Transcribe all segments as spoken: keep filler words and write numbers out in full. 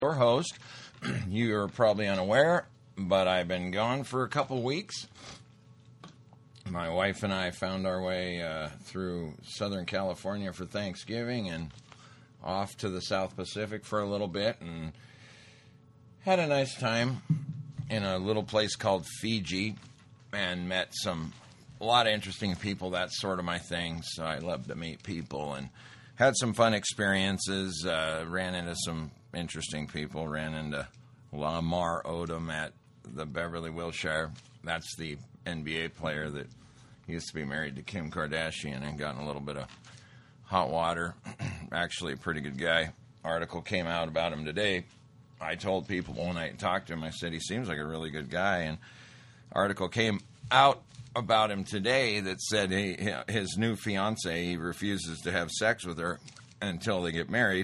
your host. You're probably unaware, but I've been gone for a couple weeks. My wife and I found our way uh, through Southern California for Thanksgiving and off to the South Pacific for a little bit and had a nice time in a little place called Fiji and met some a lot of interesting people. That's sort of my thing, so I love to meet people and had some fun experiences, uh, ran into some interesting people, ran into Lamar Odom at the Beverly Wilshire. That's the N B A player that used to be married to Kim Kardashian and got in a little bit of hot water. Actually a pretty good guy. Article came out about him today. I told people when I talked to him, I said, he seems like a really good guy. And article came out about him today that said he, his new fiance, he refuses to have sex with her until they get married.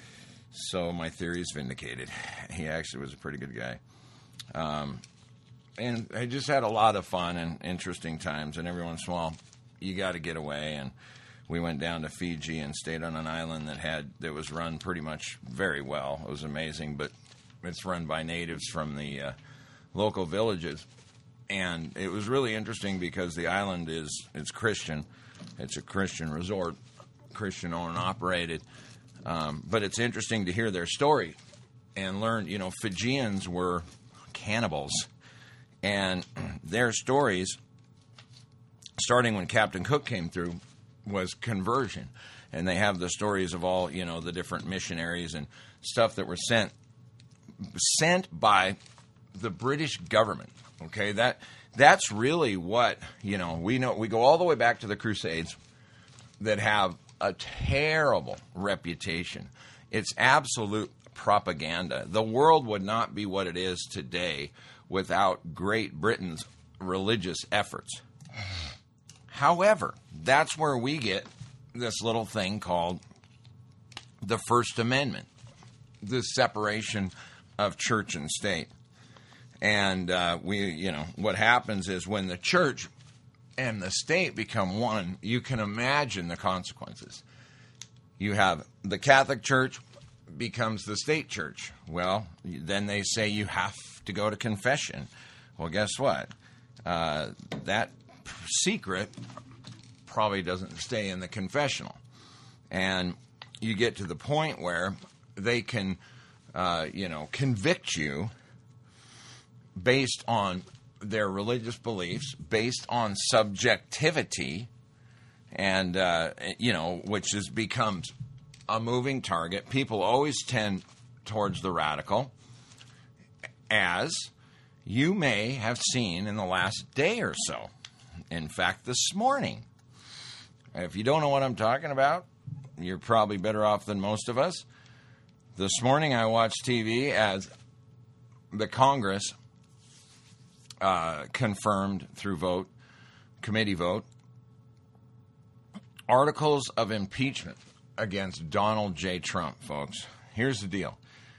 So my theory is vindicated. He actually was a pretty good guy. Um, and I just had a lot of fun and interesting times. And every once in a while, you got to get away. And we went down to Fiji and stayed on an island that had that was run pretty much very well. It was amazing, but it's run by natives from the uh, local villages. And it was really interesting because the island is it's Christian. It's a Christian resort, Christian owned and operated. Um, but it's interesting to hear their story and learn, you know, Fijians were cannibals. And their stories, starting when Captain Cook came through, was conversion. And they have the stories of all, you know, the different missionaries and stuff that were sent sent by the British government. Okay, that that's really what, you know, we know. We go all the way back to the Crusades that have a terrible reputation. It's absolute propaganda. The world would not be what it is today without Great Britain's religious efforts. However, that's where we get this little thing called the First Amendment, the separation of church and state. And uh, we, you know, what happens is when the church and the state become one, you can imagine the consequences. You have the Catholic Church becomes the state church. Well, then they say you have to go to confession. Well, guess what? Uh, that secret probably doesn't stay in the confessional. And you get to the point where they can, uh, you know, convict you based on their religious beliefs, based on subjectivity, and, uh, you know, which is, becomes a moving target. People always tend towards the radical, as you may have seen in the last day or so. In fact, this morning. If you don't know what I'm talking about, you're probably better off than most of us. This morning I watched T V as the Congress Uh, confirmed through vote, committee vote, articles of impeachment against Donald J. Trump, folks. Here's the deal.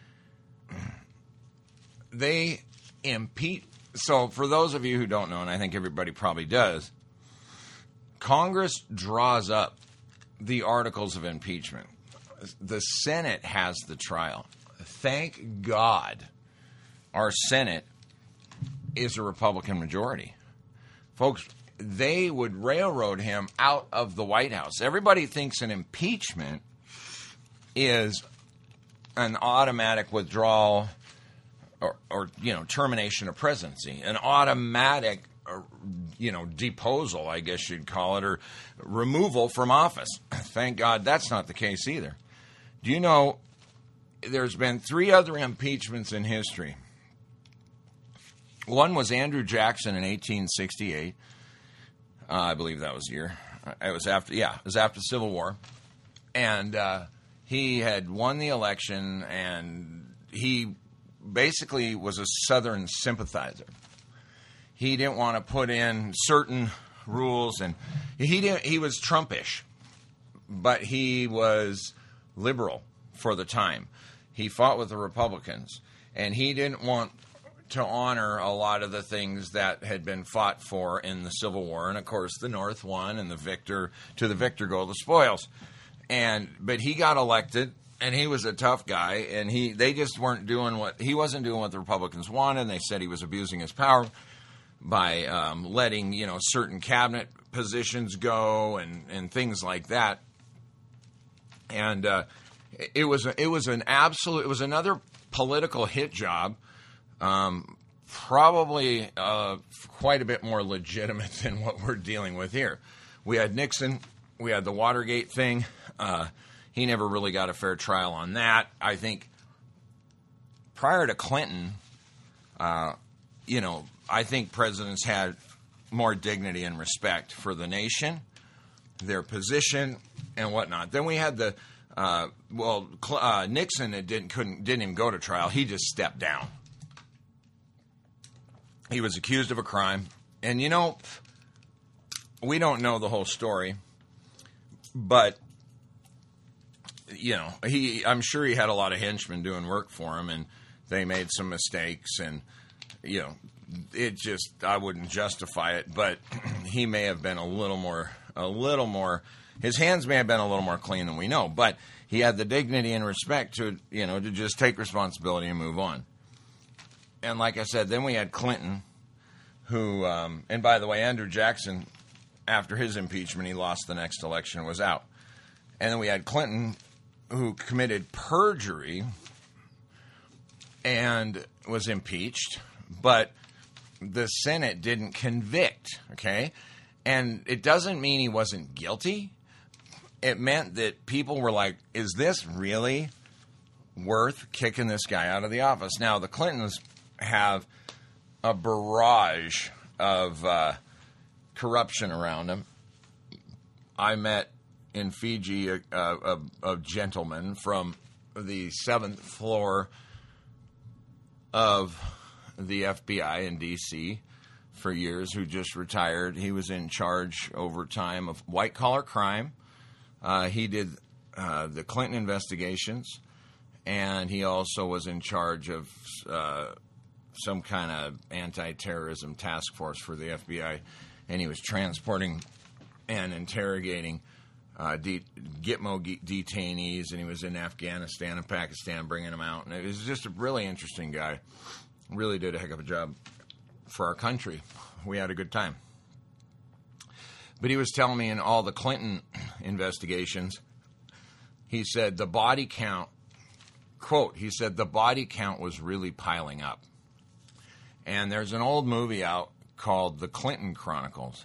They impeach. So for those of you who don't know, and I think everybody probably does, Congress draws up the articles of impeachment. The Senate has the trial. Thank God our Senate is a Republican majority. Folks, they would railroad him out of the White House. Everybody thinks an impeachment is an automatic withdrawal or, or you know, termination of presidency, an automatic, uh, you know, deposal, I guess you'd call it, or removal from office. Thank God that's not the case either. Do you know there's been three other impeachments in history? One was Andrew Jackson in eighteen sixty-eight. Uh, I believe that was the year. It was after, yeah, it was after the Civil War. And uh, he had won the election, and he basically was a Southern sympathizer. He didn't want to put in certain rules, and he didn't. He was Trumpish, but he was liberal for the time. He fought with the Republicans, and he didn't want to honor a lot of the things that had been fought for in the Civil War. And, of course, the North won, and the victor, to the victor go the spoils. And but he got elected, and he was a tough guy, and he they just weren't doing what he wasn't doing what the Republicans wanted. And they said he was abusing his power by um, letting you know certain cabinet positions go and, and things like that. And uh, it was it was an absolute it was another political hit job, um, probably uh, quite a bit more legitimate than what we're dealing with here. We had Nixon, we had the Watergate thing. Uh, he never really got a fair trial on that. I think prior to Clinton, uh, you know, I think presidents had more dignity and respect for the nation, their position, and whatnot. Then we had the uh, well, uh, Nixon it didn't couldn't didn't even go to trial. He just stepped down. He was accused of a crime, and you know, we don't know the whole story, but you know, he I'm sure he had a lot of henchmen doing work for him, and they made some mistakes, and you know, it just I wouldn't justify it, but he may have been a little more a little more his hands may have been a little more clean than we know, but he had the dignity and respect to, you know, to just take responsibility and move on. And like I said, then we had Clinton, who, um, and by the way, Andrew Jackson, after his impeachment, he lost the next election, was out. And then we had Clinton, who committed perjury and was impeached, but the Senate didn't convict, okay? And it doesn't mean he wasn't guilty. It meant that people were like, is this really worth kicking this guy out of the office? Now, the Clintons have a barrage of uh, corruption around them. I met in Fiji a, a, a gentleman from the seventh floor of the F B I in D C for years, who just retired. He was in charge over time of white-collar crime. Uh, he did uh, the Clinton investigations, and he also was in charge of uh, some kind of anti-terrorism task force for the F B I, and he was transporting and interrogating uh, de- Gitmo ge- detainees, and he was in Afghanistan and Pakistan bringing them out. And it was just a really interesting guy. Really did a heck of a job for our country. We had a good time. But he was telling me in all the Clinton investigations, he said the body count, quote, he said the body count was really piling up. And there's an old movie out called The Clinton Chronicles.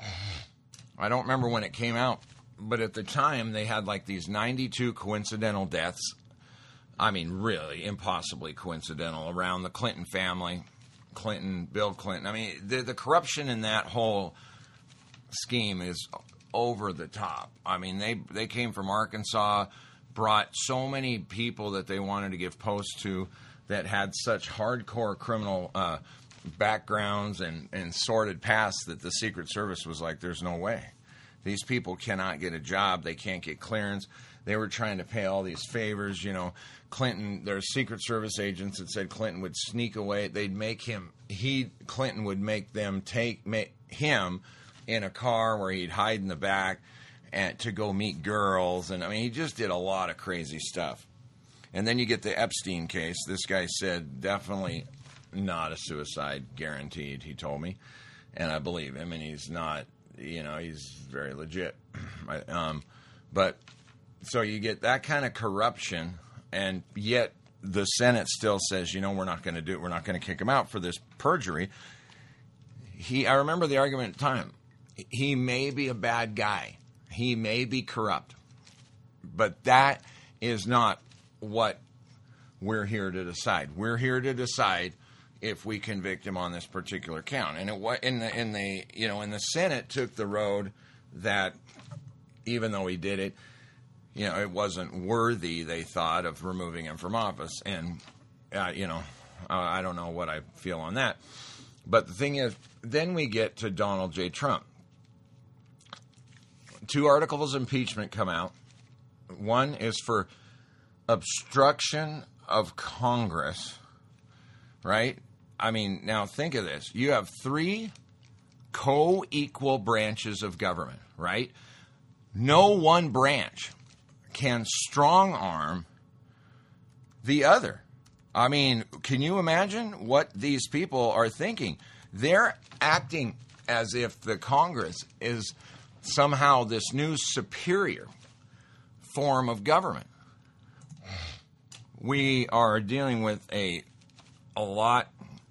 I don't remember when it came out, but at the time they had like these ninety-two coincidental deaths. I mean, really impossibly coincidental around the Clinton family, Clinton, Bill Clinton. I mean, the, the corruption in that whole scheme is over the top. I mean, they they came from Arkansas, brought so many people that they wanted to give posts to that had such hardcore criminal uh, backgrounds and, and sordid pasts that the Secret Service was like, there's no way. These people cannot get a job. They can't get clearance. They were trying to pay all these favors. You know, Clinton, there's Secret Service agents that said Clinton would sneak away. They'd make him, he, Clinton would make them take make him in a car where he'd hide in the back and to go meet girls. And I mean, he just did a lot of crazy stuff. And then you get the Epstein case. This guy said definitely not a suicide, guaranteed, he told me. And I believe him, and he's not, you know, he's very legit. um, but so you get that kind of corruption, and yet the Senate still says, you know, we're not going to do it. We're not going to kick him out for this perjury. He, I remember the argument at the time. He may be a bad guy. He may be corrupt. But that is not what we're here to decide. We're here to decide if we convict him on this particular count. And it in the in the you know, in the Senate took the road that even though he did it, you know, it wasn't worthy, they thought, of removing him from office. And uh, you know, uh, I don't know what I feel on that. But the thing is, then we get to Donald J. Trump. Two articles of impeachment come out. One is for obstruction of Congress, right? I mean, now think of this. You have three co-equal branches of government, right? No one branch can strong-arm the other. I mean, can you imagine what these people are thinking? They're acting as if the Congress is somehow this new superior form of government. We are dealing with a a lot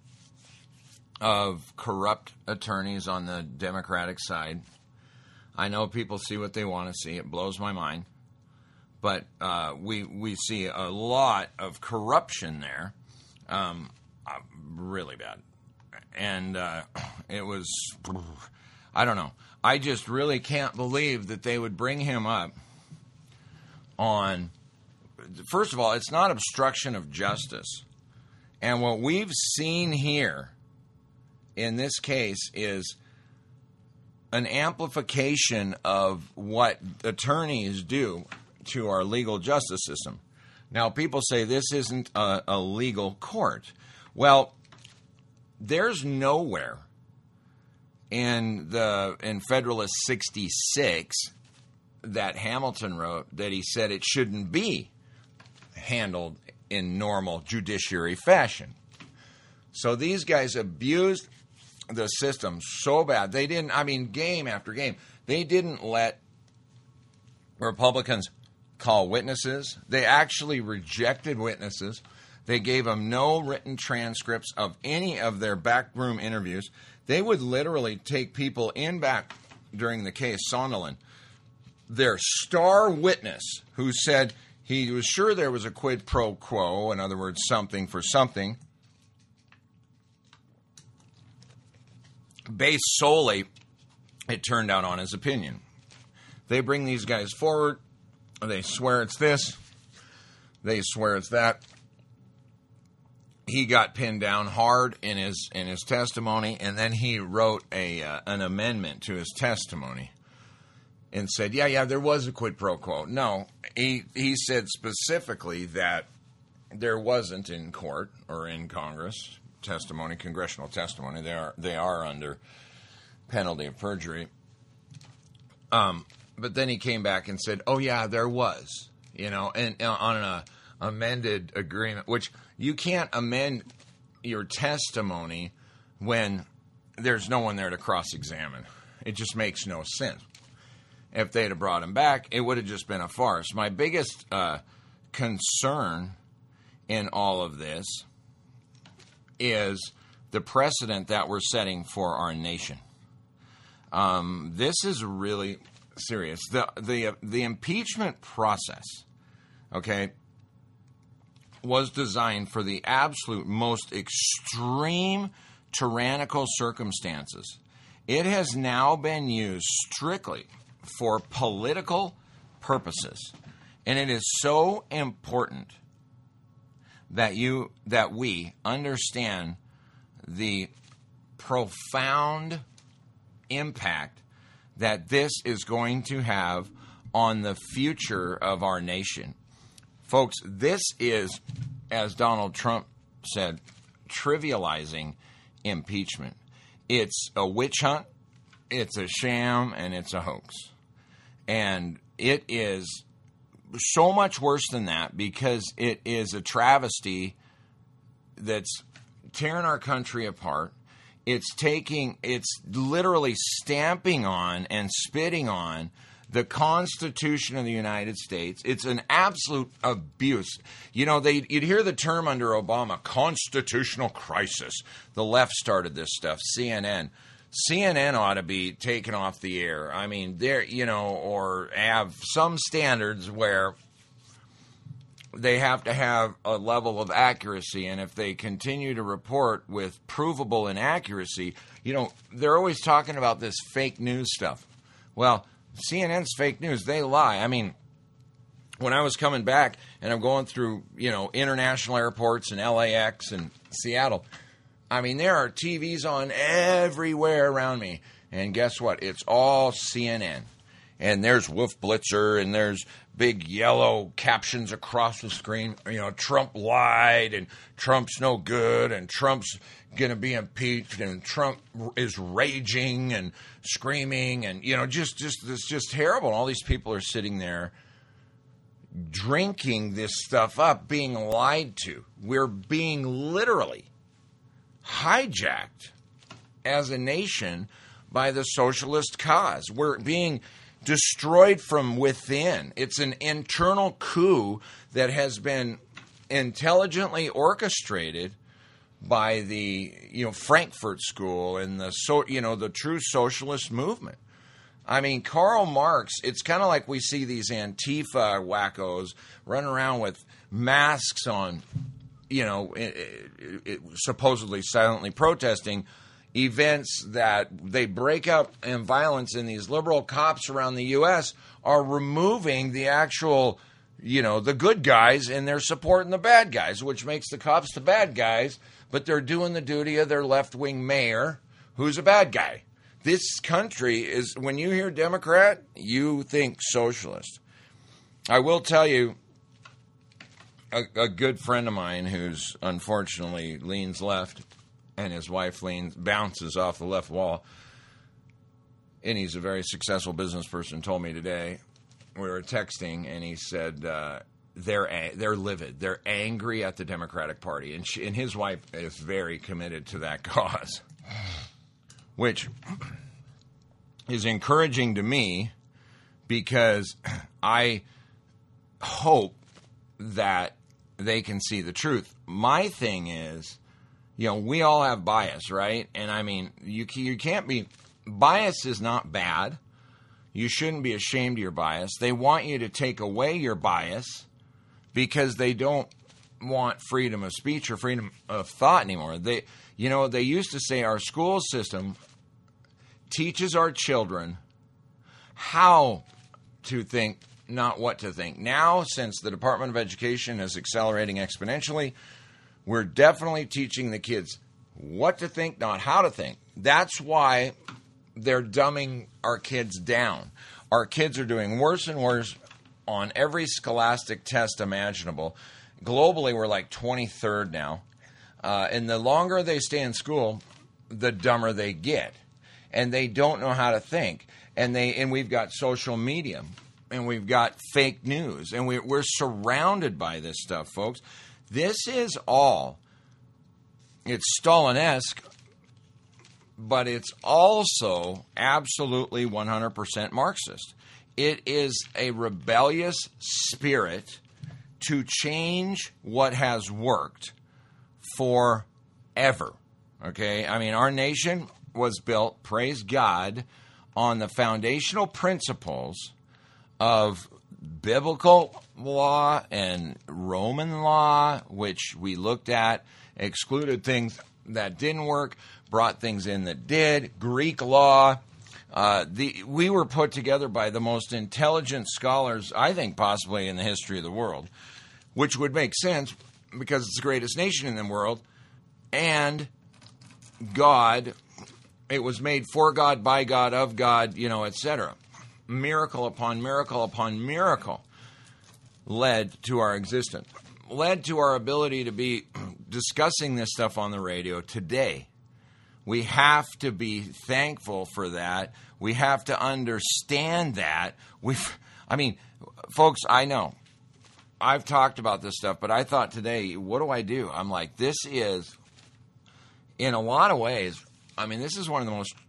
of corrupt attorneys on the Democratic side. I know people see what they want to see. It blows my mind. But uh, we we see a lot of corruption there, um, uh, really bad. And uh, it was, I don't know. I just really can't believe that they would bring him up on, first of all, it's not obstruction of justice. And what we've seen here in this case is an amplification of what attorneys do to our legal justice system. Now, people say this isn't a, a legal court. Well, there's nowhere in the in Federalist sixty-six that Hamilton wrote that he said it shouldn't be handled in normal judiciary fashion. So these guys abused the system so bad. They didn't, I mean, game after game, they didn't let Republicans call witnesses. They actually rejected witnesses. They gave them no written transcripts of any of their backroom interviews. They would literally take people in back during the case. Sondland, their star witness, who said he was sure there was a quid pro quo, in other words, something for something, based solely, it turned out, on his opinion. They bring these guys forward. They swear it's this. They swear it's that. He got pinned down hard in his in his testimony, and then he wrote a uh, an amendment to his testimony and said, yeah, yeah, there was a quid pro quo. No, he he said specifically that there wasn't in court or in Congress testimony, congressional testimony. They are they are under penalty of perjury. Um. But then he came back and said, oh, yeah, there was, you know, and uh, on an uh, amended agreement, which you can't amend your testimony when there's no one there to cross-examine. It just makes no sense. If they'd have brought him back, it would have just been a farce. My biggest uh, concern in all of this is the precedent that we're setting for our nation. Um, this is really serious. The the the impeachment process, okay, was designed for the absolute most extreme tyrannical circumstances. It has now been used strictly for political purposes, and it is so important that you that we understand the profound impact that this is going to have on the future of our nation. Folks, this is, as Donald Trump said, trivializing impeachment. It's a witch hunt, it's a sham, and it's a hoax. And it is so much worse than that because it is a travesty that's tearing our country apart. It's taking, it's literally stamping on and spitting on the Constitution of the United States. It's an absolute abuse. You know, they you'd hear the term under Obama, constitutional crisis. The left started this stuff, C N N. C N N ought to be taken off the air. I mean, they're, you know, or have some standards where they have to have a level of accuracy, and if they continue to report with provable inaccuracy, you know, they're always talking about this fake news stuff. Well, C N N's fake news, they lie. I mean, when I was coming back and I'm going through, you know, international airports in L A X and Seattle, I mean, there are T Vs on everywhere around me, and guess what? It's all C N N. And there's Wolf Blitzer, and there's big yellow captions across the screen. You know, Trump lied, and Trump's no good, and Trump's going to be impeached, and Trump is raging and screaming, and, you know, just, just, it's just terrible. And all these people are sitting there, drinking this stuff up, being lied to. We're being literally hijacked as a nation by the socialist cause. We're being destroyed from within. It's an internal coup that has been intelligently orchestrated by the, you know, Frankfurt School and the so you know the true socialist movement. I mean, Karl Marx, it's kind of like we see these Antifa wackos running around with masks on, you know, it, it, it, supposedly silently protesting events that they break up in violence, and these liberal cops around the U S are removing the actual, you know, the good guys, and they're supporting the bad guys, which makes the cops the bad guys, but they're doing the duty of their left-wing mayor, who's a bad guy. This country is, when you hear Democrat, you think socialist. I will tell you, a, a good friend of mine who's unfortunately leans left, and his wife leans, bounces off the left wall, and he's a very successful business person, told me today, we were texting, and he said uh, they're they're livid. They're angry at the Democratic Party, and, she, and his wife is very committed to that cause, which is encouraging to me because I hope that they can see the truth. My thing is, you know, we all have bias, right? And I mean, you you can't be, bias is not bad. You shouldn't be ashamed of your bias. They want you to take away your bias because they don't want freedom of speech or freedom of thought anymore. They, you know, they used to say our school system teaches our children how to think, not what to think. Now, since the Department of Education is accelerating exponentially, we're definitely teaching the kids what to think, not how to think. That's why they're dumbing our kids down. Our kids are doing worse and worse on every scholastic test imaginable. Globally, we're like twenty-third now. Uh, and the longer they stay in school, the dumber they get. And they don't know how to think. And they and we've got social media, and we've got fake news, and we, we're surrounded by this stuff, folks. This is all, it's Stalin-esque, but it's also absolutely one hundred percent Marxist. It is a rebellious spirit to change what has worked forever. Okay? I mean, our nation was built, praise God, on the foundational principles of biblical law and Roman law, which we looked at, excluded things that didn't work, brought things in that did, Greek law. Uh, the we were put together by the most intelligent scholars, I think, possibly in the history of the world, which would make sense because it's the greatest nation in the world, and God, it was made for God, by God, of God, you know, et cetera. Miracle upon miracle upon miracle led to our existence, led to our ability to be discussing this stuff on the radio today. We have to be thankful for that. We have to understand that. We, I mean, folks, I know I've talked about this stuff, but I thought today, what do I do? I'm like, this is, in a lot of ways, I mean, this is one of the most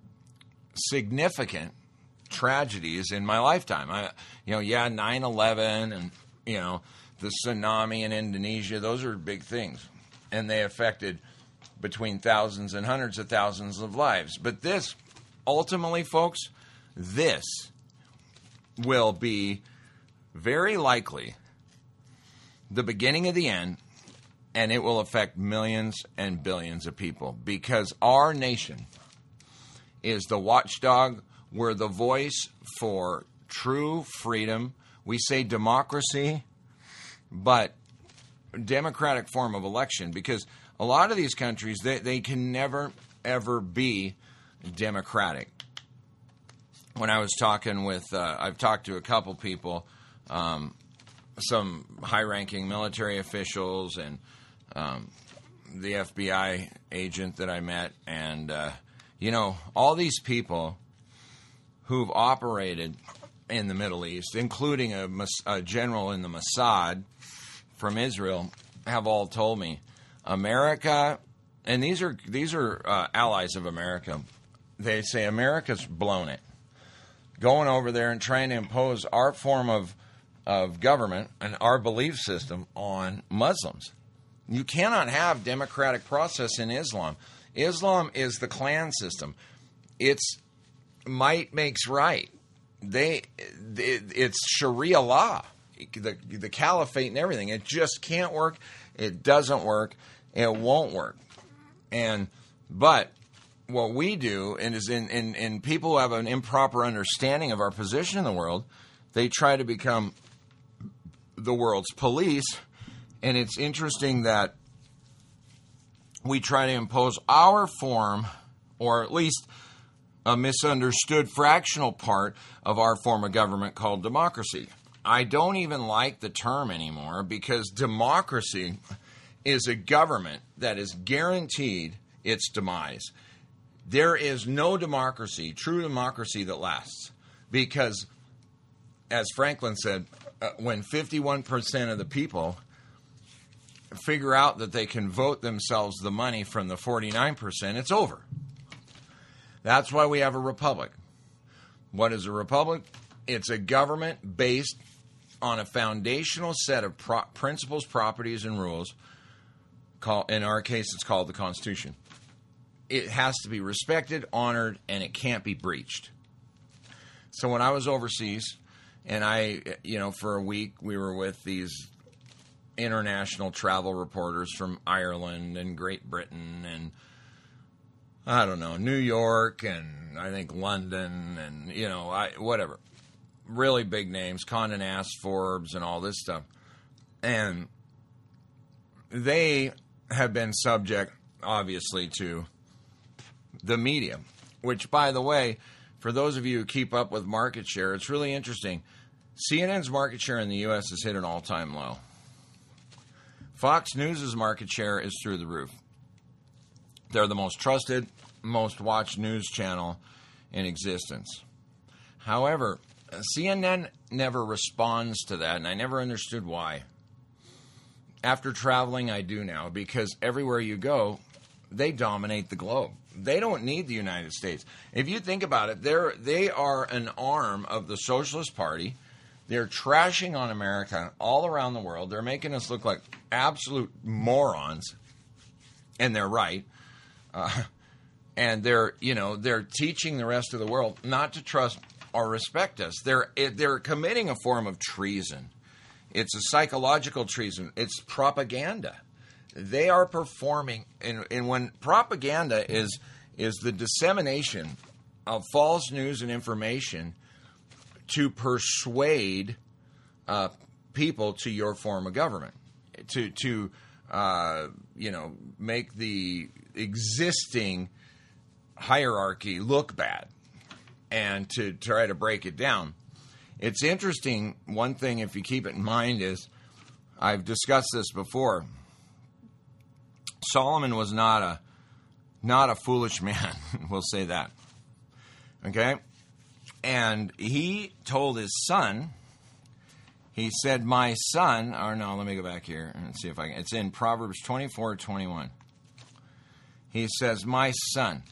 significant tragedies in my lifetime. I, you know, yeah, nine eleven and, you know, the tsunami in Indonesia, those are big things. And they affected between thousands and hundreds of thousands of lives. But this, ultimately, folks, this will be very likely the beginning of the end, and it will affect millions and billions of people because our nation is the watchdog. We're the voice for true freedom. We say democracy, but democratic form of election, because a lot of these countries, they, they can never, ever be democratic. When I was talking with, uh, I've talked to a couple people, um, some high-ranking military officials and um, the F B I agent that I met, and, uh, you know, all these people who've operated in the Middle East, including a, a general in the Mossad from Israel, have all told me America, and these are these are uh, allies of America. They say America's blown it, going over there and trying to impose our form of of government and our belief system on Muslims. You cannot have democratic process in Islam. Islam is the clan system. It's might makes right. They, it, it's Sharia law, the the caliphate and everything. It just can't work. It doesn't work. It won't work. And but what we do, and is in, in, in people who have an improper understanding of our position in the world, they try to become the world's police. And it's interesting that we try to impose our form, or at least a misunderstood fractional part of our form of government called democracy. I don't even like the term anymore, because democracy is a government that is guaranteed its demise. There is no democracy, true democracy, that lasts, because, as Franklin said, uh, when fifty-one percent of the people figure out that they can vote themselves the money from the forty-nine percent, it's over. That's why we have a republic. What is a republic? It's a government based on a foundational set of pro- principles, properties, and rules. Call, in our case, it's called the Constitution. It has to be respected, honored, and it can't be breached. So when I was overseas, and I, you know, for a week, we were with these international travel reporters from Ireland and Great Britain and, I don't know, New York and I think London and, you know, I, whatever. Really big names, Condé Nast, Forbes, and all this stuff. And they have been subject, obviously, to the media, which, by the way, for those of you who keep up with market share, it's really interesting. C N N's market share in the U S has hit an all-time low. Fox News' market share is through the roof. They're the most trusted, most watched news channel in existence. However, C N N never responds to that, and I never understood why. After traveling, I do now, because everywhere you go, they dominate the globe. They don't need the United States. If you think about it, they're, they are an arm of the Socialist Party. They're trashing on America all around the world. They're making us look like absolute morons, and they're right. Uh, and they're, you know, they're teaching the rest of the world not to trust or respect us. They're they're committing a form of treason. It's a psychological treason. It's propaganda. They are performing, and, and when propaganda is is the dissemination of false news and information to persuade uh, people to your form of government, to to uh, you know make the existing hierarchy look bad, and to try to break it down. It's interesting. One thing, if you keep it in mind, is I've discussed this before. Solomon was not a not a foolish man. We'll say that. Okay? And he told his son, he said, my son, or no, let me go back here and see if I can. It's in Proverbs twenty-four twenty-one. He says, my son,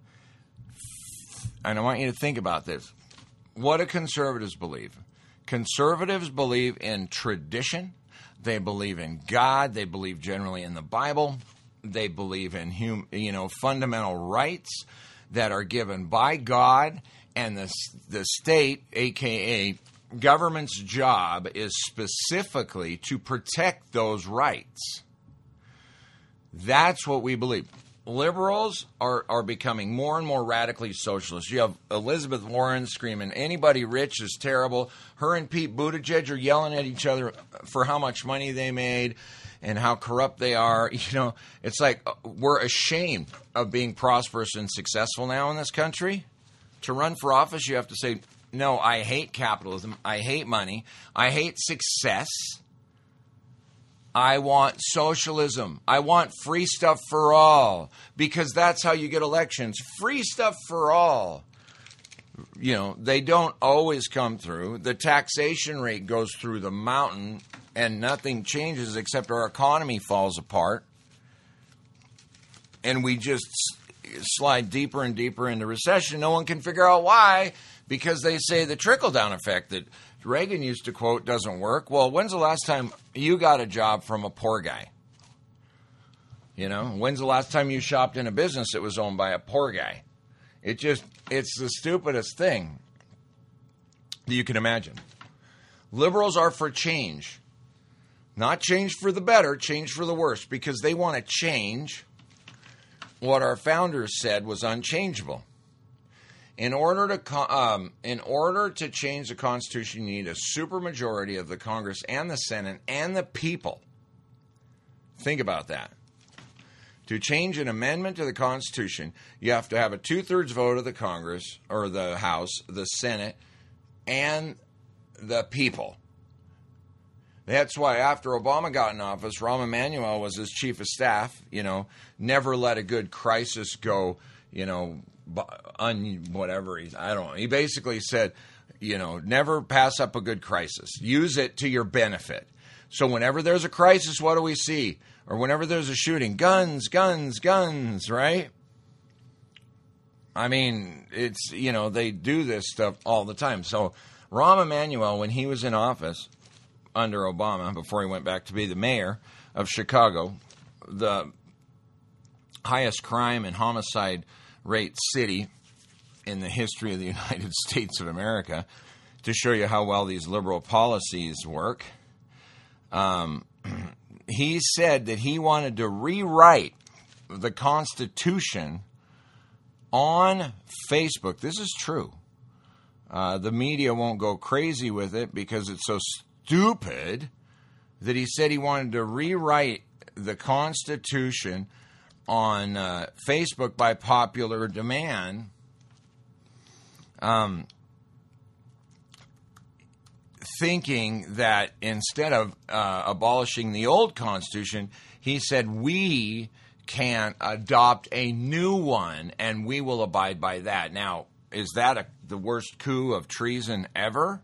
and I want you to think about this. What do conservatives believe? Conservatives believe in tradition. They believe in God. They believe generally in the Bible. They believe in hum, you know, fundamental rights that are given by God, and the the state, aka government's job, is specifically to protect those rights. That's what we believe. Liberals are, are becoming more and more radically socialist. You have Elizabeth Warren screaming, anybody rich is terrible. Her and Pete Buttigieg are yelling at each other for how much money they made and how corrupt they are. You know, it's like we're ashamed of being prosperous and successful now in this country. To run for office, you have to say, no, I hate capitalism. I hate money. I hate success. I want socialism. I want free stuff for all, because that's how you get elections. Free stuff for all. You know, they don't always come through. The taxation rate goes through the mountain and nothing changes except our economy falls apart. And we just slide deeper and deeper into recession. No one can figure out why, because they say the trickle-down effect that Reagan used to quote doesn't work. Well, when's the last time you got a job from a poor guy? You know, when's the last time you shopped in a business that was owned by a poor guy? It just, it's the stupidest thing that you can imagine. Liberals are for change. Not change for the better, change for the worse, because they want to change what our founders said was unchangeable. In order to um, in order to change the Constitution, you need a supermajority of the Congress and the Senate and the people. Think about that. To change an amendment to the Constitution, you have to have a two-thirds vote of the Congress, or the House, the Senate, and the people. That's why after Obama got in office, Rahm Emanuel was his chief of staff, you know, never let a good crisis go, you know, un, whatever. He's, I don't know. He basically said, you know, never pass up a good crisis. Use it to your benefit. So whenever there's a crisis, what do we see? Or whenever there's a shooting, guns, guns, guns, right? I mean, it's, you know, they do this stuff all the time. So Rahm Emanuel, when he was in office under Obama, before he went back to be the mayor of Chicago, the highest crime and homicide rate city in the history of the United States of America, to show you how well these liberal policies work, um, he said that he wanted to rewrite the Constitution on Facebook. This is true. Uh, the media won't go crazy with it because it's so stupid that he said he wanted to rewrite the Constitution on uh, Facebook by popular demand. Um, thinking that instead of uh, abolishing the old Constitution, he said we can adopt a new one and we will abide by that. Now, is that a, the worst coup of treason ever?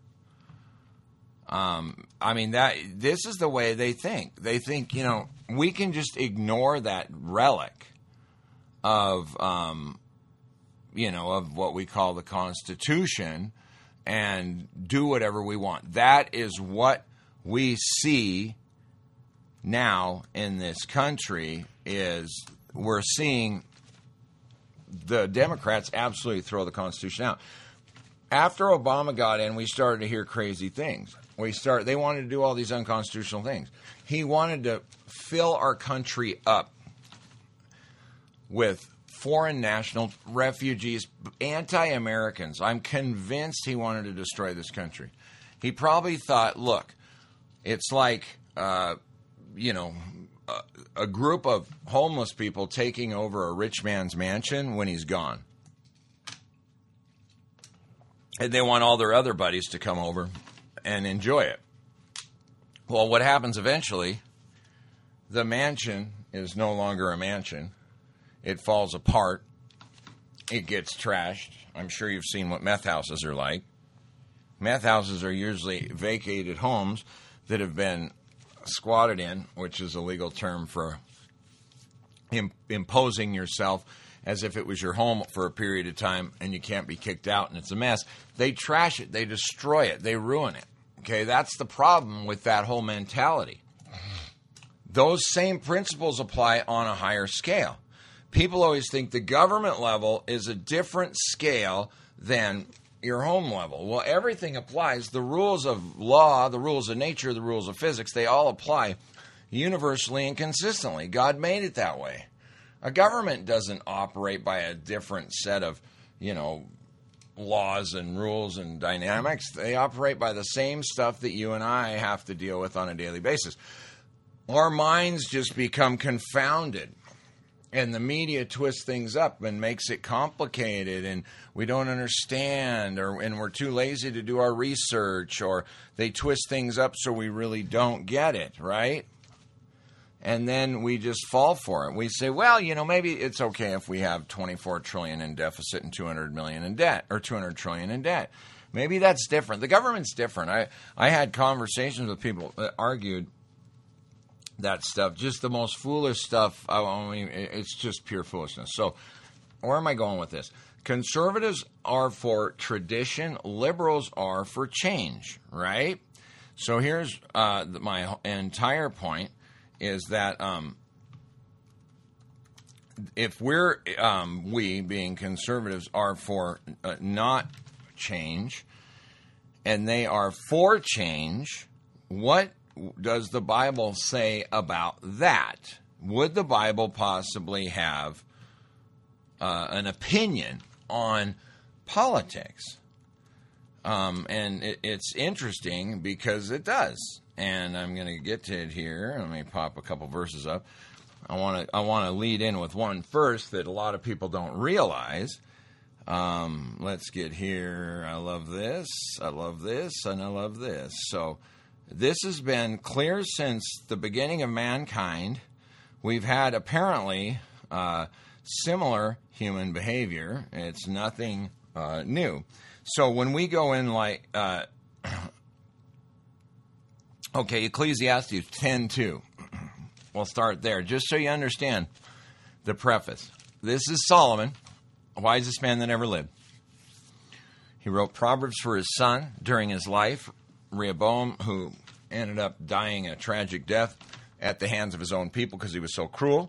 Um, I mean, that this is the way they think. They think, you know, we can just ignore that relic of, um, you know, of what we call the Constitution and do whatever we want. That is what we see now in this country. Is we're seeing the Democrats absolutely throw the Constitution out. After Obama got in, we started to hear crazy things. We start. They wanted to do all these unconstitutional things. He wanted to fill our country up with foreign national refugees, anti-Americans. I'm convinced he wanted to destroy this country. He probably thought, look, it's like, uh, you know, a, a group of homeless people taking over a rich man's mansion when he's gone. And they want all their other buddies to come over and enjoy it. Well, what happens eventually, the mansion is no longer a mansion. It falls apart. It gets trashed. I'm sure you've seen what meth houses are like. Meth houses are usually vacated homes that have been squatted in, which is a legal term for imp- imposing yourself as if it was your home for a period of time and you can't be kicked out and it's a mess. They trash it. They destroy it. They ruin it. Okay, that's the problem with that whole mentality. Those same principles apply on a higher scale. People always think the government level is a different scale than your home level. Well, everything applies. The rules of law, the rules of nature, the rules of physics, they all apply universally and consistently. God made it that way. A government doesn't operate by a different set of, you know, laws and rules and dynamics. They operate by the same stuff that you and I have to deal with on a daily basis. Our minds just become confounded. And the media twists things up and makes it complicated, and we don't understand, or and we're too lazy to do our research, or they twist things up so we really don't get it, right? And then we just fall for it. We say, well, you know, maybe it's okay if we have twenty-four trillion dollars in deficit and two hundred million dollars in debt, or two hundred trillion dollars in debt. Maybe that's different. The government's different. I, I had conversations with people that argued that stuff, just the most foolish stuff. I mean, it's just pure foolishness. So where am I going with this? Conservatives are for tradition. Liberals are for change, right? So here's uh, my entire point is that um, if we're, um, we being conservatives, are for uh, not change, and they are for change, what does the Bible say about that? Would the Bible possibly have uh, an opinion on politics? Um, and it, it's interesting because it does. And I'm going to get to it here. Let me pop a couple verses up. I want to I want to lead in with one first that a lot of people don't realize. Um, let's get here. I love this. I love this. And I love this. So this has been clear since the beginning of mankind. We've had apparently uh, similar human behavior. It's nothing uh, new. So when we go in like, uh, okay, Ecclesiastes ten two. We'll start there, just so you understand the preface. This is Solomon, the wisest man that ever lived. He wrote Proverbs for his son during his life, Rehoboam, who ended up dying a tragic death at the hands of his own people because he was so cruel.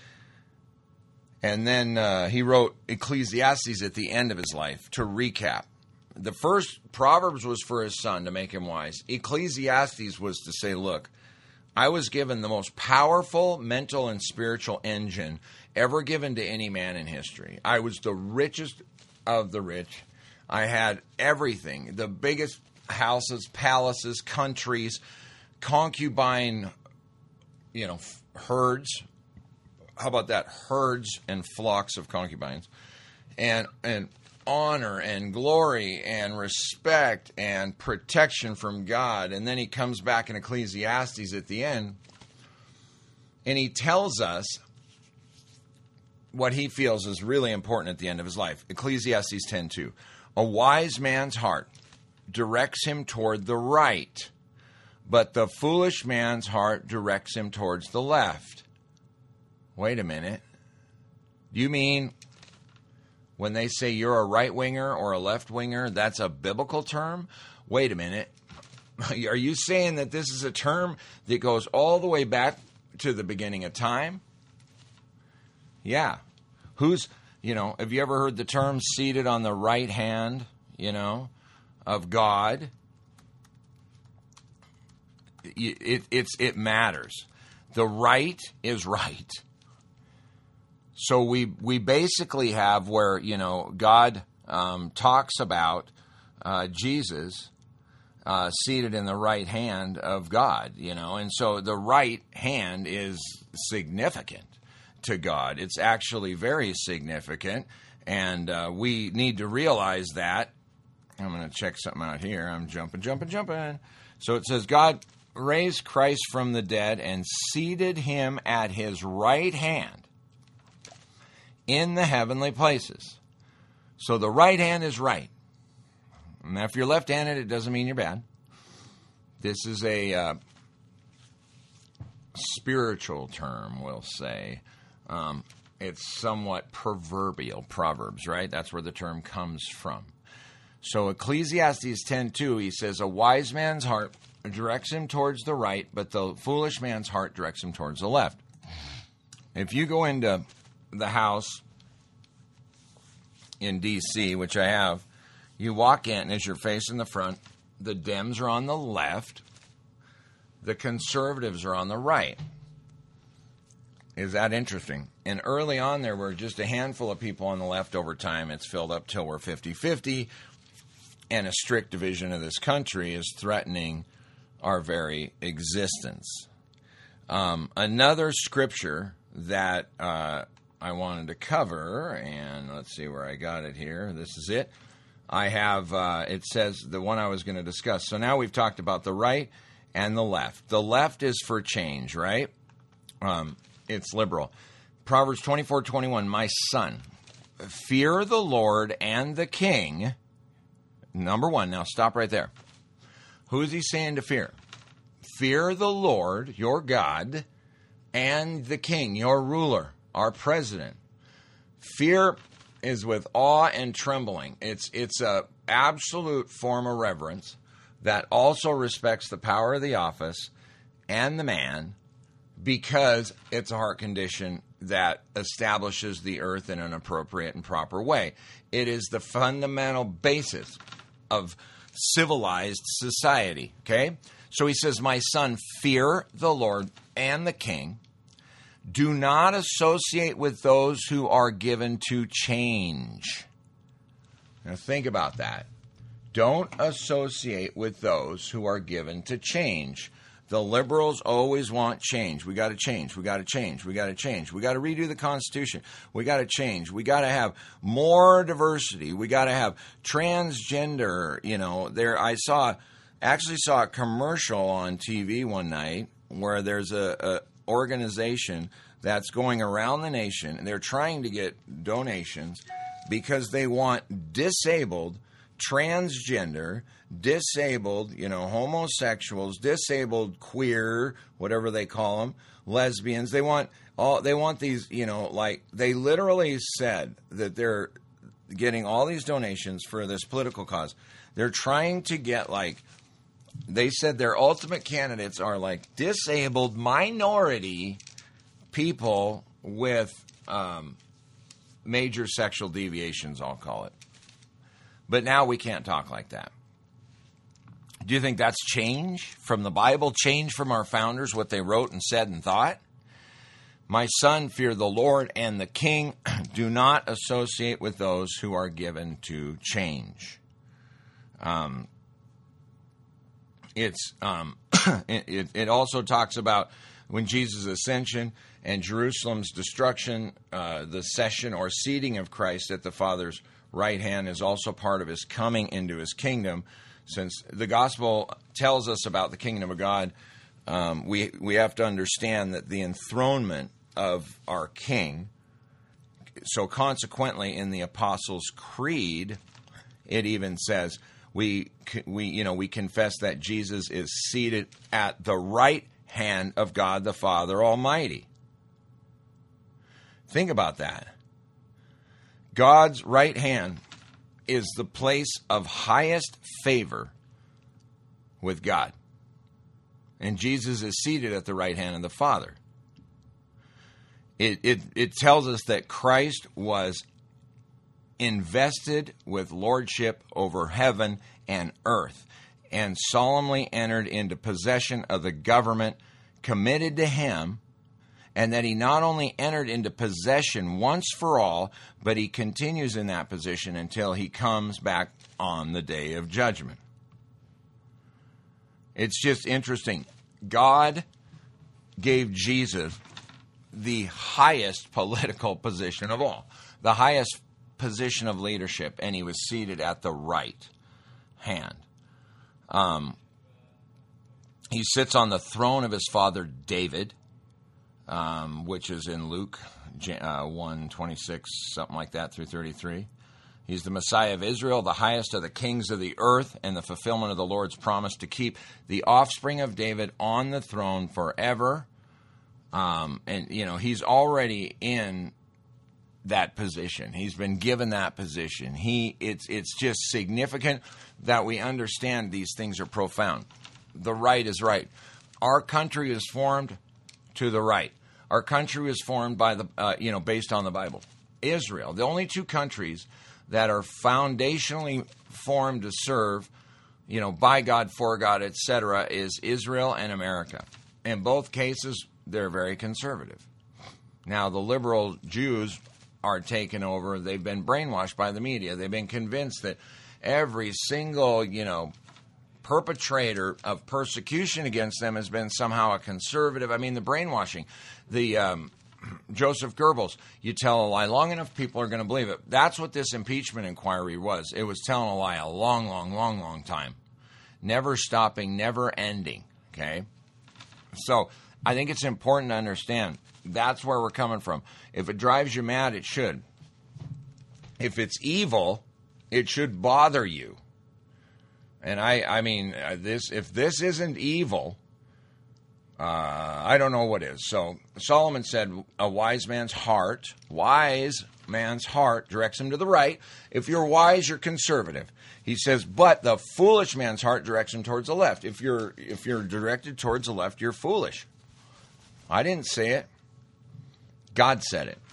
And then uh, he wrote Ecclesiastes at the end of his life to recap. The first Proverbs was for his son to make him wise. Ecclesiastes was to say, look, I was given the most powerful mental and spiritual engine ever given to any man in history. I was the richest of the rich. I had everything, the biggest houses, palaces, countries, concubine, you know, herds. How about that? Herds and flocks of concubines. And and honor and glory and respect and protection from God. And then he comes back in Ecclesiastes at the end, and he tells us what he feels is really important at the end of his life. Ecclesiastes ten two. A wise man's heart directs him toward the right, but the foolish man's heart directs him towards the left. Wait a minute. You mean when they say you're a right-winger or a left-winger, that's a biblical term? Wait a minute. Are you saying that this is a term that goes all the way back to the beginning of time? Yeah. Who's, you know, have you ever heard the term seated on the right hand, you know, of God? It, it, it's, it matters. The right is right. So we we basically have where, you know, God um, talks about uh, Jesus uh, seated in the right hand of God, you know. And so the right hand is significant to God. It's actually very significant, and uh, we need to realize that. I'm going to check something out here. I'm jumping, jumping, jumping. So it says, God raised Christ from the dead and seated him at his right hand in the heavenly places. So the right hand is right. Now, if you're left-handed, it doesn't mean you're bad. This is a uh, spiritual term, we'll say. Um, it's somewhat proverbial, Proverbs, right? That's where the term comes from. So Ecclesiastes ten two, he says, a wise man's heart directs him towards the right, but the foolish man's heart directs him towards the left. If you go into the house in D C, which I have, you walk in as you're facing the front, the Dems are on the left, the conservatives are on the right. Is that interesting? And early on there were just a handful of people on the left. Over time it's filled up till we're fifty-fifty, and a strict division of this country is threatening our very existence. Um, another scripture that uh, I wanted to cover, and let's see where I got it here. This is it. I have, uh, it says the one I was going to discuss. So now we've talked about the right and the left. The left is for change, right? Um, it's liberal. Proverbs twenty-four twenty-one, my son, fear the Lord and the king. Number one, now stop right there. Who is he saying to fear? Fear the Lord, your God, and the king, your ruler, our president. Fear is with awe and trembling. It's it's a absolute form of reverence that also respects the power of the office and the man, because it's a heart condition that establishes the earth in an appropriate and proper way. It is the fundamental basis of civilized society, okay? So he says, my son, fear the Lord and the king. Do not associate with those who are given to change. Now think about that. Don't associate with those who are given to change. The liberals always want change. We got to change. We got to change. We got to change. We got to redo the Constitution. We got to change. We got to have more diversity. We got to have transgender. You know, there. I saw, actually saw a commercial on T V one night where there's a, a organization that's going around the nation, and they're trying to get donations because they want disabled, transgender, disabled, you know, homosexuals, disabled, queer, whatever they call them, lesbians. They want all. They want these, you know, like they literally said that they're getting all these donations for this political cause. They're trying to get, like, they said their ultimate candidates are like disabled minority people with um, major sexual deviations, I'll call it. But now we can't talk like that. Do you think that's change from the Bible, change from our founders, what they wrote and said and thought? My son, fear the Lord and the king. Do not associate with those who are given to change. Um, it's um, it, it also talks about when Jesus' ascension and Jerusalem's destruction, uh, the session or seating of Christ at the Father's right hand is also part of his coming into his kingdom. Since the gospel tells us about the kingdom of God, um, we we have to understand that the enthronement of our king. So consequently, in the Apostles' Creed, it even says we we you know we confess that Jesus is seated at the right hand of God the Father Almighty. Think about that. God's right hand is the place of highest favor with God. And Jesus is seated at the right hand of the Father. It, it, it tells us that Christ was invested with lordship over heaven and earth and solemnly entered into possession of the government committed to him, and that he not only entered into possession once for all, but he continues in that position until he comes back on the day of judgment. It's just interesting. God gave Jesus the highest political position of all, the highest position of leadership, and he was seated at the right hand. Um, he sits on the throne of his father David, Um, which is in Luke uh, one twenty-six, something like that, through thirty-three. He's the Messiah of Israel, the highest of the kings of the earth, and the fulfillment of the Lord's promise to keep the offspring of David on the throne forever. Um, and, you know, he's already in that position. He's been given that position. He, it's, it's just significant that we understand these things are profound. The right is right. Our country is formed to the right. Our country was formed by the, uh, you know, based on the Bible. Israel, the only two countries that are foundationally formed to serve, you know, by God, for God, et cetera, is Israel and America. In both cases, they're very conservative. Now, the liberal Jews are taken over. They've been brainwashed by the media. They've been convinced that every single, you know, perpetrator of persecution against them has been somehow a conservative. I mean, the brainwashing. The um, Joseph Goebbels, you tell a lie long enough, people are going to believe it. That's what this impeachment inquiry was. It was telling a lie a long, long, long, long time. Never stopping, never ending, okay? So I think it's important to understand that's where we're coming from. If it drives you mad, it should. If it's evil, it should bother you. And I, I mean, this if this isn't evil, uh, I don't know what is. So Solomon said, a wise man's heart, wise man's heart directs him to the right. If you're wise, you're conservative. He says, but the foolish man's heart directs him towards the left. If you're if you're directed towards the left, you're foolish. I didn't say it. God said it.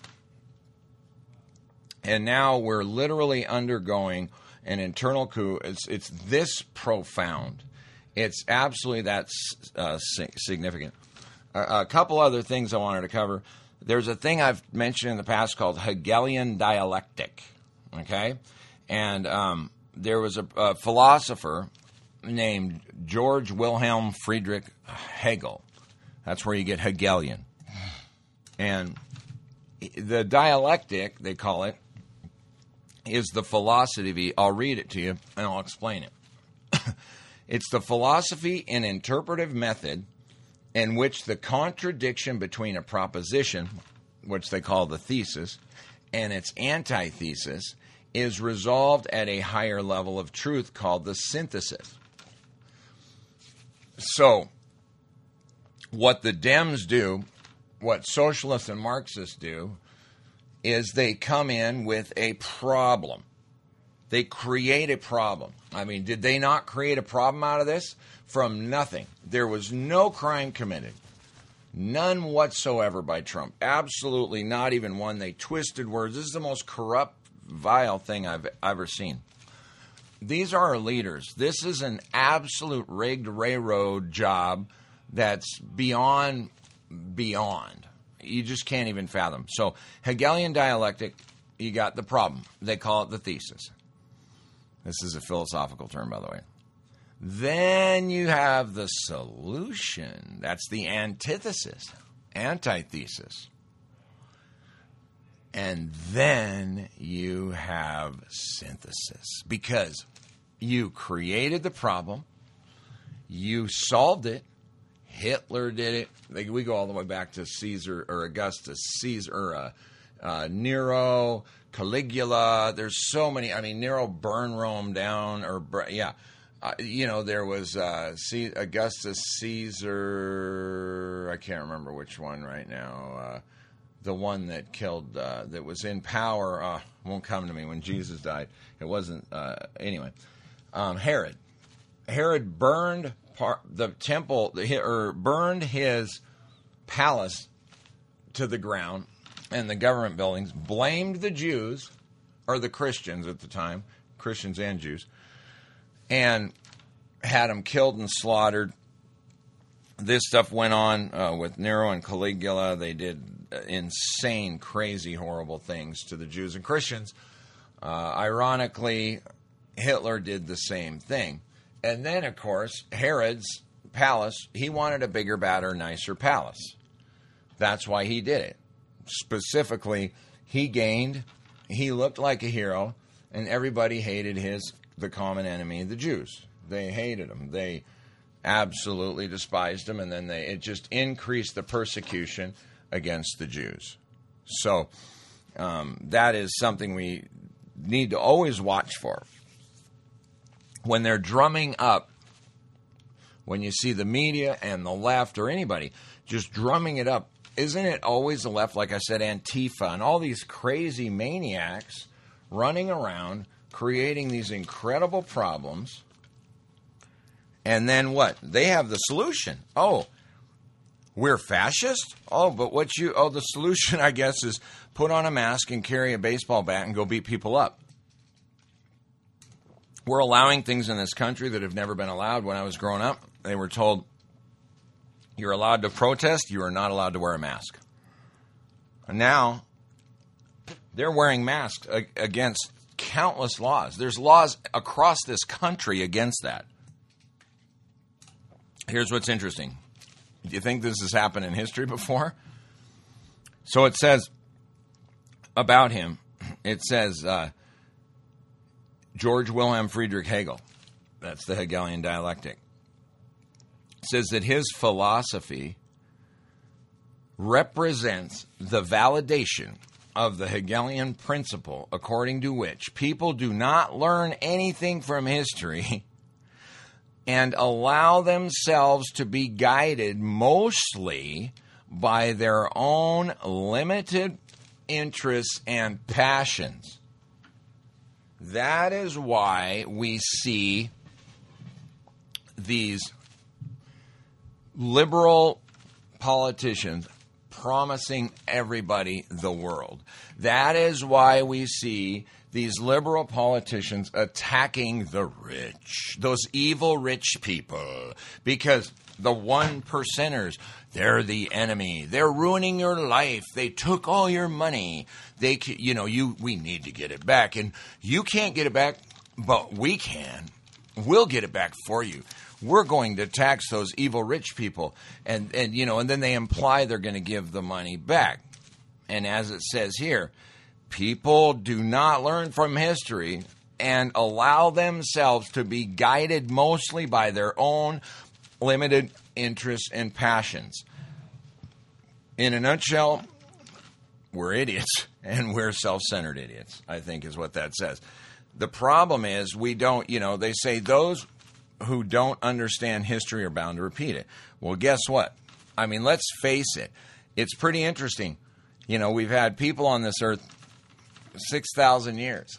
And now we're literally undergoing an internal coup. It's, it's this profound. It's absolutely that uh, significant. A, a couple other things I wanted to cover. There's a thing I've mentioned in the past called Hegelian dialectic. Okay? And um, there was a, a philosopher named George Wilhelm Friedrich Hegel. That's where you get Hegelian. And the dialectic, they call it, is the philosophy. I'll read it to you, and I'll explain it. It's the philosophy and interpretive method in which the contradiction between a proposition, which they call the thesis, and its antithesis is resolved at a higher level of truth called the synthesis. So, what the Dems do, what socialists and Marxists do, is they come in with a problem. They create a problem. I mean, did they not create a problem out of this? From nothing. There was no crime committed. None whatsoever by Trump. Absolutely not even one. They twisted words. This is the most corrupt, vile thing I've ever seen. These are our leaders. This is an absolute rigged railroad job that's beyond, beyond. You just can't even fathom. So, Hegelian dialectic, you got the problem. They call it the thesis. This is a philosophical term, by the way. Then you have the solution. That's the antithesis, antithesis. And then you have synthesis. Because you created the problem, you solved it, Hitler did it. Like, we go all the way back to Caesar or Augustus, Caesar, or uh, uh, Nero, Caligula. There's so many. I mean, Nero burned Rome down, or yeah, uh, you know, there was uh, C- Augustus Caesar. I can't remember which one right now. Uh, the one that killed, uh, that was in power. Uh, won't come to me when Jesus died. It wasn't uh, anyway. Um, Herod. Herod burned part, the temple, or burned his palace to the ground and the government buildings, blamed the Jews, or the Christians at the time, Christians and Jews, and had them killed and slaughtered. This stuff went on uh, with Nero and Caligula. They did insane, crazy, horrible things to the Jews and Christians. Uh, ironically, Hitler did the same thing. And then, of course, Herod's palace, he wanted a bigger, badder, nicer palace. That's why he did it. Specifically, he gained, he looked like a hero, and everybody hated his, the common enemy, the Jews. They hated him. They absolutely despised him, and then they it just increased the persecution against the Jews. So um, that is something we need to always watch for. When they're drumming up, when you see the media and the left or anybody just drumming it up, isn't it always the left, like I said, Antifa, and all these crazy maniacs running around creating these incredible problems? And then what? They have the solution. Oh, we're fascist? Oh, but what you, oh, the solution, I guess, is put on a mask and carry a baseball bat and go beat people up. We're allowing things in this country that have never been allowed. When I was growing up, they were told, you're allowed to protest, you are not allowed to wear a mask. And now, they're wearing masks against countless laws. There's laws across this country against that. Here's what's interesting. Do you think this has happened in history before? So it says about him, it says, uh, George Wilhelm Friedrich Hegel, that's the Hegelian dialectic, says that his philosophy represents the validation of the Hegelian principle according to which people do not learn anything from history and allow themselves to be guided mostly by their own limited interests and passions. That is why we see these liberal politicians promising everybody the world. That is why we see these liberal politicians attacking the rich, those evil rich people, because the one percenters, they're the enemy. They're ruining your life. They took all your money. They, you know, you, we need to get it back, and you can't get it back, but we can. We'll get it back for you. We're going to tax those evil rich people. And, and you know, and then they imply they're going to give the money back. And as it says here, people do not learn from history and allow themselves to be guided mostly by their own limited interests and passions. In a nutshell, we're idiots, and we're self-centered idiots, I think is what that says. The problem is we don't, you know, they say those who don't understand history are bound to repeat it. Well, guess what? I mean, let's face it. It's pretty interesting. You know, we've had people on this earth six thousand years.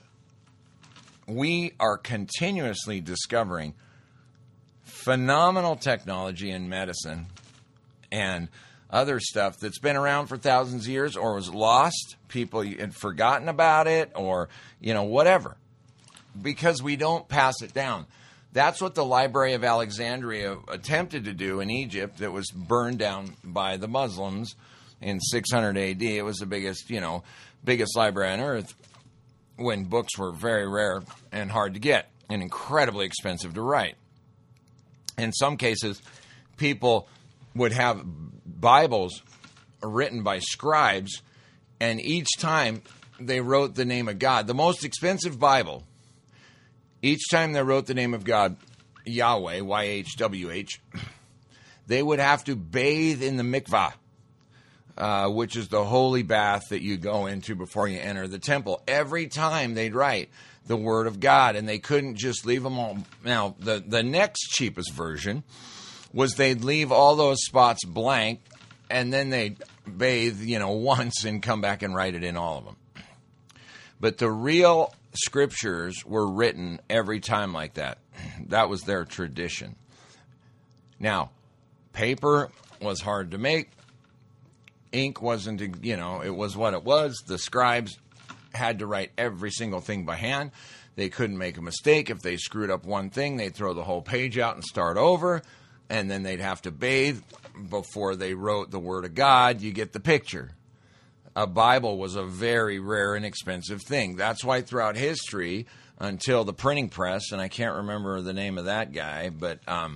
We are continuously discovering phenomenal technology in medicine and other stuff that's been around for thousands of years or was lost. People had forgotten about it or, you know, whatever. Because we don't pass it down. That's what the Library of Alexandria attempted to do in Egypt that was burned down by the Muslims in six hundred A D. It was the biggest, you know, biggest library on earth when books were very rare and hard to get and incredibly expensive to write. In some cases, people would have Bibles written by scribes, and each time they wrote the name of God, the most expensive Bible, each time they wrote the name of God, Yahweh, Y H W H, they would have to bathe in the mikvah, uh, which is the holy bath that you go into before you enter the temple. Every time they'd write the word of God, and they couldn't just leave them all. Now, the, the next cheapest version was they'd leave all those spots blank, and then they'd bathe, you know, once and come back and write it in all of them. But the real scriptures were written every time like that. That was their tradition. Now, paper was hard to make. Ink wasn't, you know, it was what it was. The scribes had to write every single thing by hand. They couldn't make a mistake. If they screwed up one thing, they'd throw the whole page out and start over, and then they'd have to bathe before they wrote the Word of God. You get the picture. A Bible was a very rare and expensive thing. That's why throughout history, until the printing press, and I can't remember the name of that guy, but um,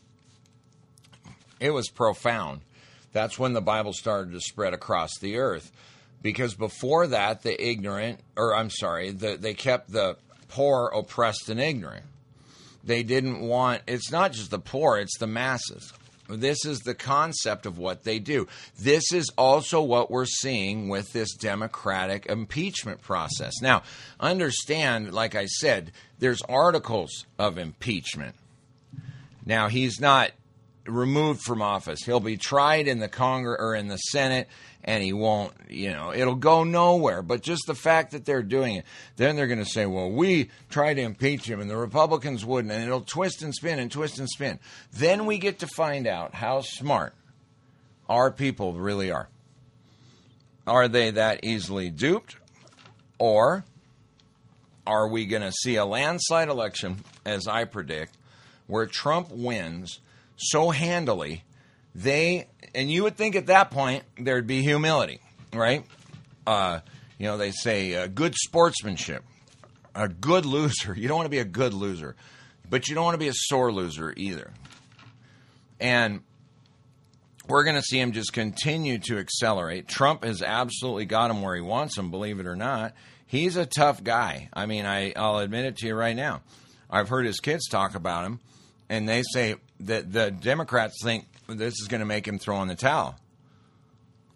it was profound. That's when the Bible started to spread across the earth. Because before that, the ignorant, or I'm sorry, the, they kept the poor oppressed and ignorant. They didn't want, it's not just the poor, it's the masses. This is the concept of what they do. This is also what we're seeing with this democratic impeachment process. Now, understand, like I said, there's articles of impeachment. Now, he's not removed from office. He'll be tried in the Congress or in the Senate, and he won't, you know, it'll go nowhere. But just the fact that they're doing it, then they're going to say, well, we tried to impeach him, and the Republicans wouldn't, and it'll twist and spin and twist and spin. Then we get to find out how smart our people really are. Are they that easily duped? Or are we going to see a landslide election, as I predict, where Trump wins so handily, they, and you would think at that point there'd be humility, right? Uh, you know, they say uh, good sportsmanship, a good loser. You don't want to be a good loser, but you don't want to be a sore loser either. And we're going to see him just continue to accelerate. Trump has absolutely got him where he wants him, believe it or not. He's a tough guy. I mean, I, I'll admit it to you right now. I've heard his kids talk about him, and they say that the Democrats think this is going to make him throw in the towel.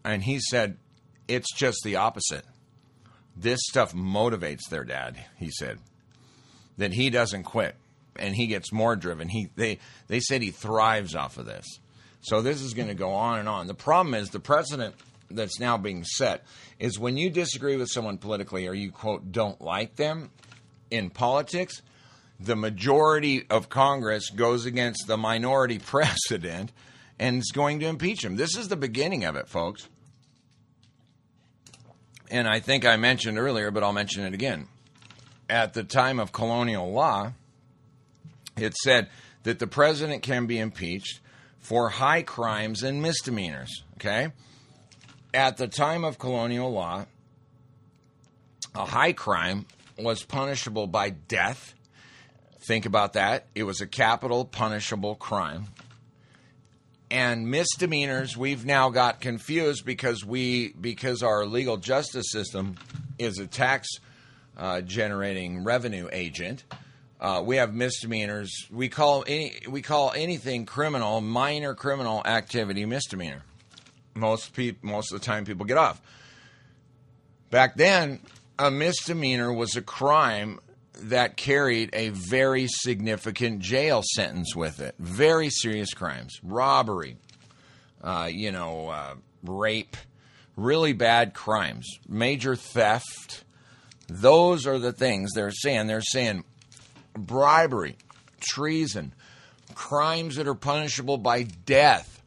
And he said, it's just the opposite. This stuff motivates their dad, he said. That he doesn't quit, and he gets more driven. He They, they said he thrives off of this. So this is going to go on and on. The problem is the precedent that's now being set is when you disagree with someone politically or you, quote, don't like them in politics, the majority of Congress goes against the minority president and is going to impeach him. This is the beginning of it, folks. And I think I mentioned earlier, but I'll mention it again. At the time of colonial law, it said that the president can be impeached for high crimes and misdemeanors, okay? At the time of colonial law, a high crime was punishable by death. Think about that. It was a capital punishable crime. And misdemeanors, we've now got confused because we because our legal justice system is a tax uh, generating revenue agent. Uh, we have misdemeanors. We call any we call anything criminal, minor criminal activity, misdemeanor. Most people, most of the time, people get off. Back then, a misdemeanor was a crime that carried a very significant jail sentence with it. Very serious crimes. Robbery, uh, you know, uh, rape, really bad crimes, major theft. Those are the things they're saying. They're saying bribery, treason, crimes that are punishable by death,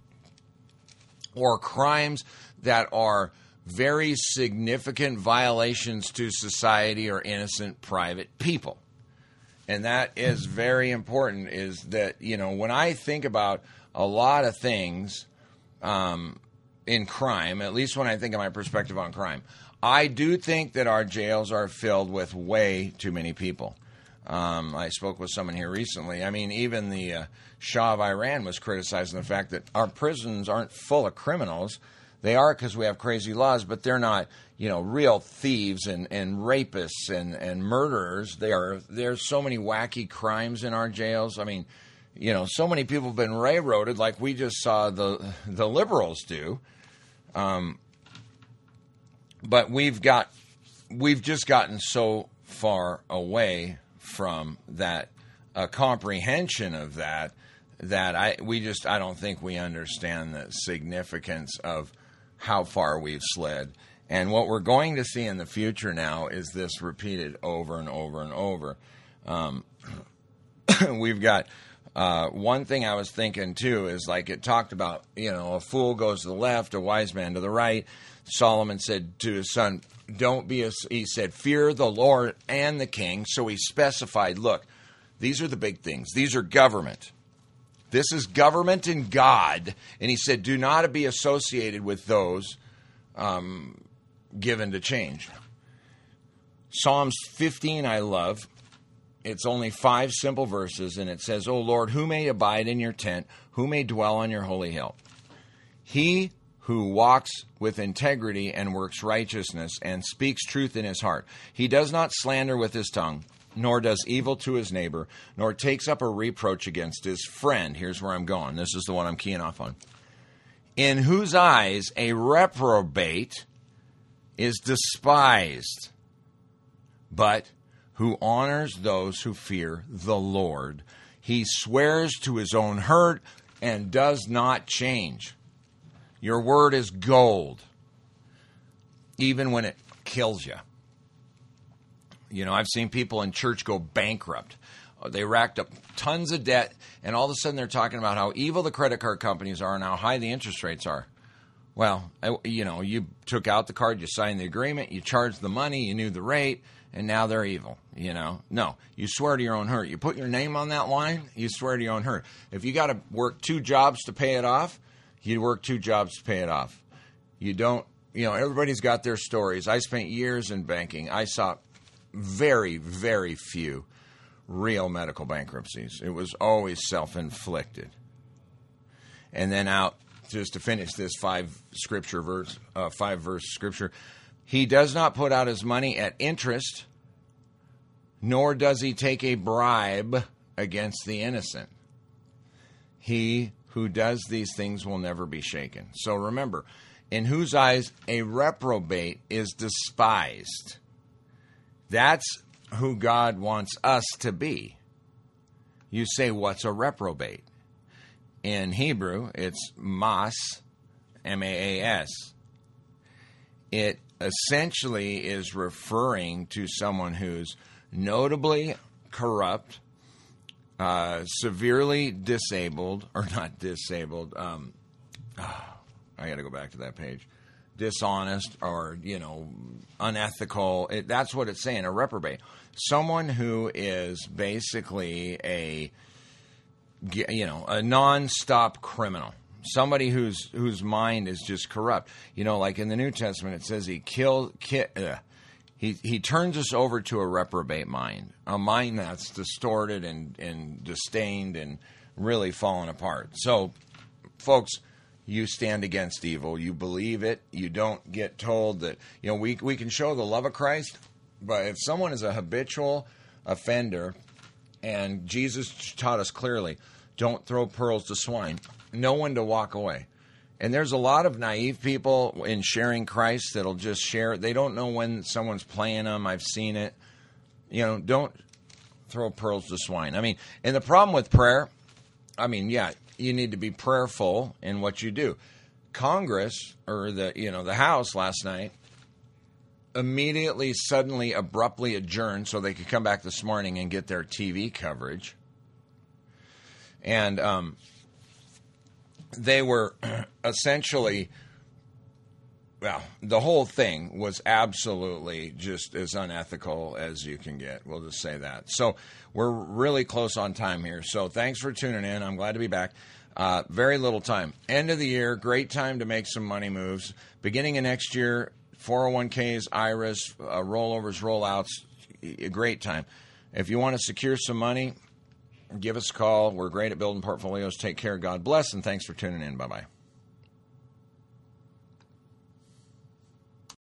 or crimes that are very significant violations to society or innocent private people. And that is very important, is that, you know, when I think about a lot of things um, in crime, at least when I think of my perspective on crime, I do think that our jails are filled with way too many people. Um, I spoke with someone here recently. I mean, even the uh, Shah of Iran was criticizing the fact that our prisons aren't full of criminals. They are because we have crazy laws, but they're not, you know, real thieves and, and rapists and, and murderers. They are. There's so many wacky crimes in our jails. I mean, you know, so many people have been railroaded like we just saw the the liberals do. Um, but we've got we've just gotten so far away from that uh, comprehension of that that I we just I don't think we understand the significance of how far we've slid. And what we're going to see in the future now is this repeated over and over and over. Um, we've got uh, one thing I was thinking, too, is like it talked about, you know, a fool goes to the left, a wise man to the right. Solomon said to his son, don't be a, he said, fear the Lord and the king. So he specified, look, these are the big things. These are government. This is government and God. And he said, do not be associated with those um, given to change. Psalms fifteen I love. It's only five simple verses, and it says, O Lord, who may abide in your tent? Who may dwell on your holy hill? He who walks with integrity and works righteousness and speaks truth in his heart. He does not slander with his tongue, nor does evil to his neighbor, nor takes up a reproach against his friend. Here's where I'm going. This is the one I'm keying off on. In whose eyes a reprobate is despised, but who honors those who fear the Lord. He swears to his own hurt and does not change. Your word is gold, even when it kills you. You know, I've seen people in church go bankrupt. They racked up tons of debt, and all of a sudden they're talking about how evil the credit card companies are and how high the interest rates are. Well, you know, you took out the card, you signed the agreement, you charged the money, you knew the rate, and now they're evil, you know. No, you swear to your own hurt. You put your name on that line, you swear to your own hurt. If you got to work two jobs to pay it off, you work two jobs to pay it off. You don't, you know, everybody's got their stories. I spent years in banking. I saw very, very few real medical bankruptcies. It was always self-inflicted. And then out, just to finish this five scripture verse, uh, five verse scripture, he does not put out his money at interest, nor does he take a bribe against the innocent. He who does these things will never be shaken. So remember, in whose eyes a reprobate is despised. That's who God wants us to be. You say, what's a reprobate? In Hebrew, it's mas, M A A S. It essentially is referring to someone who's notably corrupt, uh, severely disabled, or not disabled, um, oh, I got to go back to that page, dishonest or, you know, unethical. It, that's what it's saying, a reprobate. Someone who is basically a, you know, a non-stop criminal. Somebody whose whose mind is just corrupt. You know, like in the New Testament, it says he killed, ki, uh, he he turns us over to a reprobate mind, a mind that's distorted and and disdained and really fallen apart. So, folks, you stand against evil. You believe it. You don't get told that. You know, we we can show the love of Christ, but if someone is a habitual offender, and Jesus taught us clearly, don't throw pearls to swine. Know when to walk away. And there's a lot of naive people in sharing Christ that'll just share it. They don't know when someone's playing them. I've seen it. You know, don't throw pearls to swine. I mean, and the problem with prayer, I mean, yeah, you need to be prayerful in what you do. Congress, or the, you know, the House last night, immediately, suddenly, abruptly adjourned so they could come back this morning and get their T V coverage. And um, they were essentially, well, the whole thing was absolutely just as unethical as you can get. We'll just say that. So we're really close on time here. So thanks for tuning in. I'm glad to be back. Uh, very little time. End of the year, great time to make some money moves. Beginning of next year, four oh one k's, I R A S, uh, rollovers, rollouts, a great time. If you want to secure some money, give us a call. We're great at building portfolios. Take care. God bless, and thanks for tuning in. Bye-bye.